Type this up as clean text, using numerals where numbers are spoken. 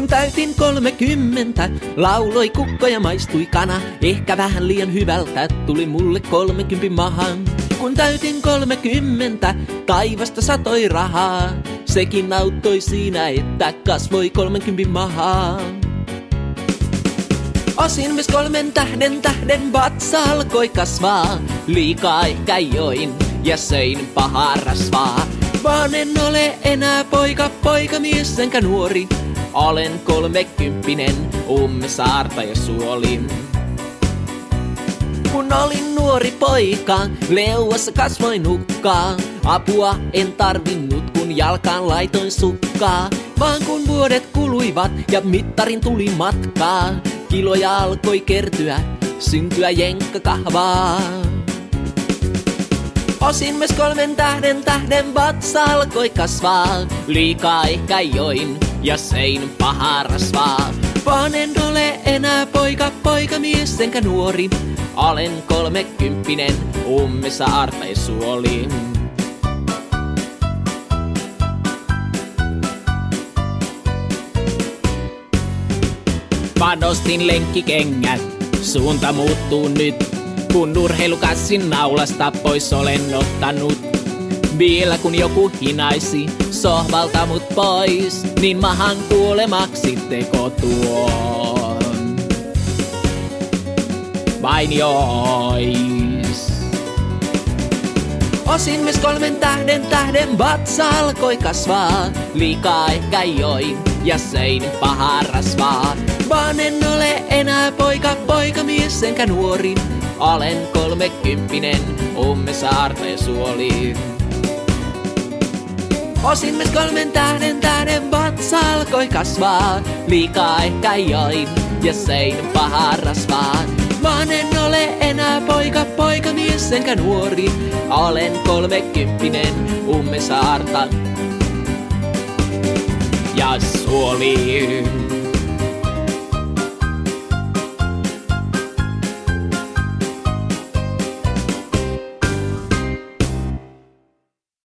Kun täytin 30, lauloi kukko ja maistui kana. Ehkä vähän liian hyvältä tuli mulle 30 mahan. Kun täytin 30, taivasta satoi rahaa. Sekin auttoi siinä, että kasvoi 30 mahaan. Osin myös 3 tähden vatsa alkoi kasvaa. Liikaa ehkä join ja söin pahaa rasvaa. Vaan en ole enää poikamies enkä nuori. Olen 30, ummesaarta ja suolin. Kun olin nuori poika, leuassa kasvoin nukkaa. Apua en tarvinnut, kun jalkaan laitoin sukkaa. Vaan kun vuodet kuluivat ja mittarin tuli matkaa, kiloja alkoi kertyä, syntyä jenkkakahvaa. Osin myös 3 tähden vatsa alkoi kasvaa. Liikaa ehkä join ja söin pahaa rasvaa. Vaan en ole enää poikamies enkä nuori. Olen 30, ummesaarta ja suoli. Panostin lenkkikengät, suunta muuttuu nyt. Kun urheilukassin naulasta pois olen ottanut. Vielä kun joku hinaisi sohvalta mut pois, niin mahan kuolemaksi teko tuon. Vain jois. Osin myös 3 tähden vatsa alkoi kasvaa. Liikaa ehkä join ja söin pahaa rasvaa. Vaan en ole enää poikamies enkä nuori. Olen 30, ummesaarta ja suoli. Osin myös 3 tähden vatsa alkoi kasvaa. Liikaa ehkä join ja söin pahaa rasvaa. Vaan en ole enää poikamies enkä nuori. Olen 30, ummesaarta ja suoli.